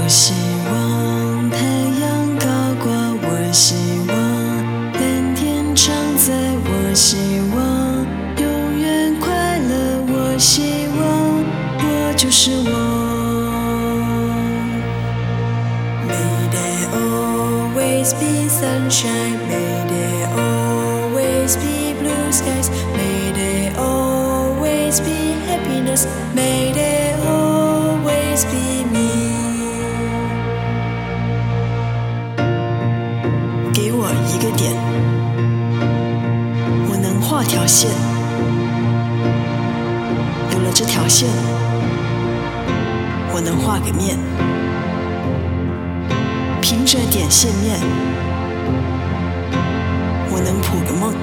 希望太阳高挂，我希望蓝天常在，我希望永远快乐，我希望我就是我。May there always be sunshine, may there always be blue skies, may there always be happiness, may there always be me. 给我一个点，我能画条线，有了这条线，我能画个面，凭着点线面，我能谱个梦，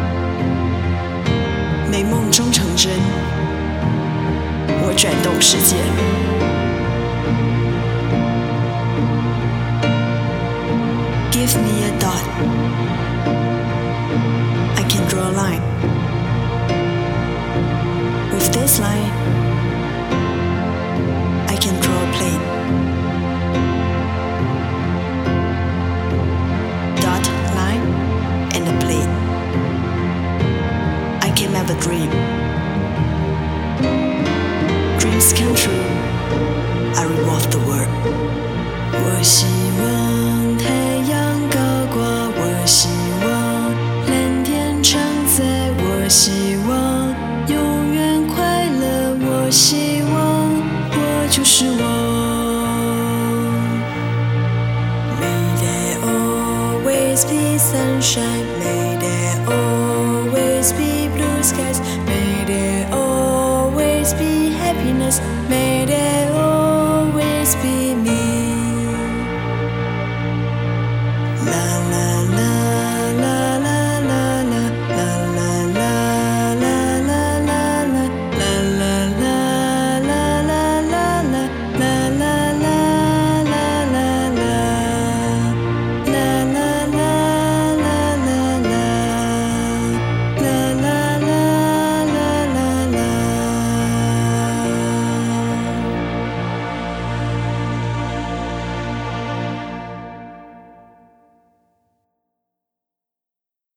美梦终成真，我转动世界。Give me a dot, I can draw a line. With this line, I can draw a plane. Dot, line, and a plane. I can have a dream. Dreams come true, I revolve the world. 我希望太阳高挂，我希望蓝天常在，我希望永远快乐，我希望我就是我。May there always be sunshine, may there always be blue skies, may there always be happiness, may